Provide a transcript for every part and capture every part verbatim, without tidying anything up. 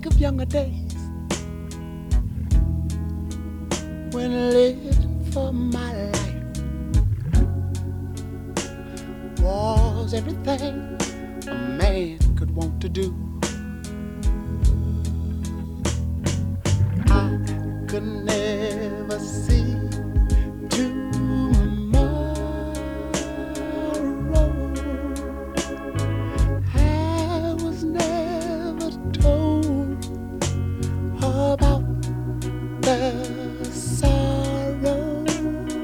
think of younger days when living for my life was everything a man could want to do. I could never see tomorrow. I was never told about the sorrow.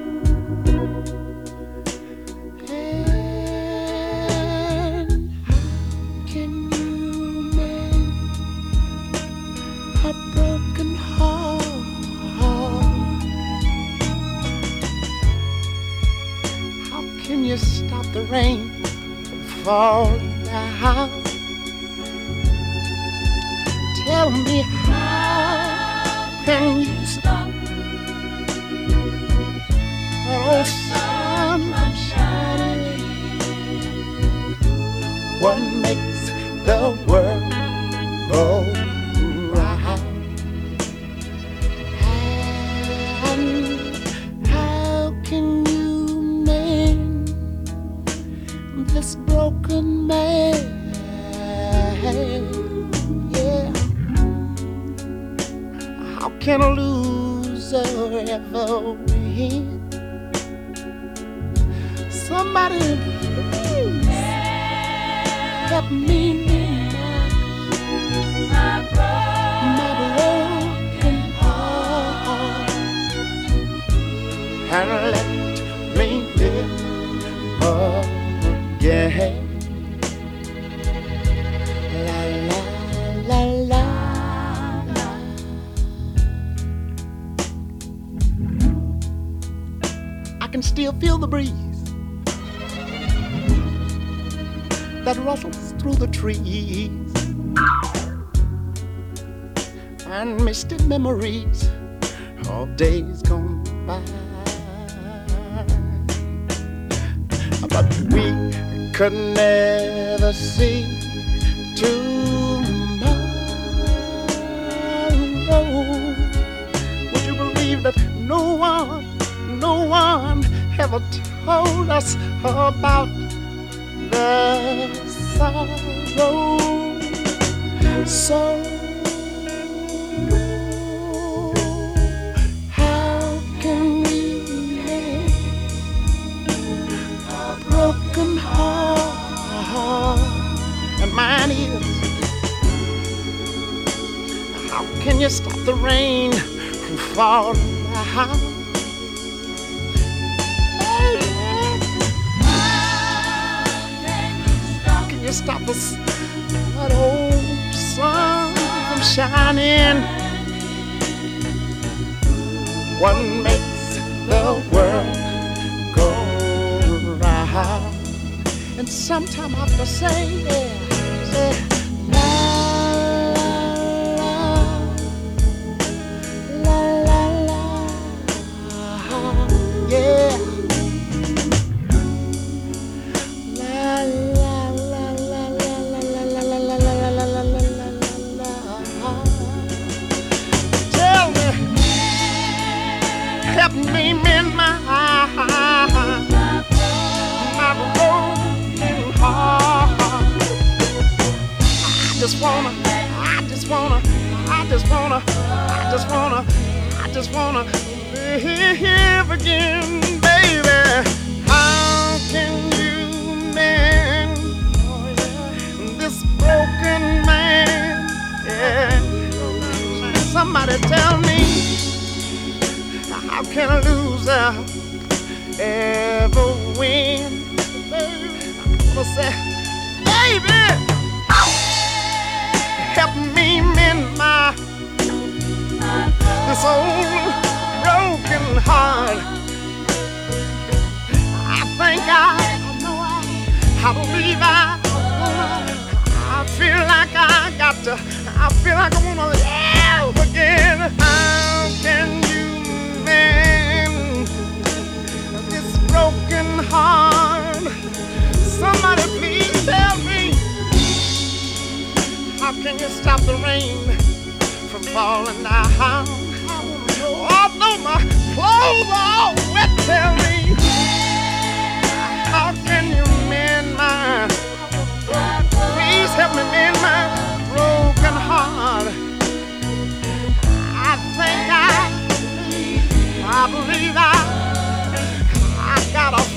And how can you mend a broken heart? How can you stop the rain from falling down? Tell me, how can you stop that old sun from shining? What makes the world go round? And how can you mend this broken man? Yeah. How can a loser ever win? Somebody please help me mend my broken heart and let me live again. La la la la la. I can still feel the breeze that rustles through the trees and misty memories of days gone by. But we could never see tomorrow. Would you believe that no one, no one ever told us about the sorrow? So how can we mend a broken heart? And mine is, how can you stop the rain from falling down? You stop us, that old sun from shining. What makes the world go round? And sometime I have to say, yeah, say, la la la la la, yeah. Help me mend my my broken heart. I just wanna, I just wanna, I just wanna, I just wanna, I just wanna live again, baby. How can you mend this broken man? Yeah. Somebody tell me, how can a loser ever win? Baby, I'm gonna say, baby, help me mend my this old broken heart. I think I, I know I, I believe I, I feel like I got to, I feel like I wanna live again. How can you mend this broken heart? Somebody please tell me, how can you stop the rain falling down. Although my clothes are all wet, tell me, how can you mend my, please help me mend my broken heart. I think I, I believe I, I got a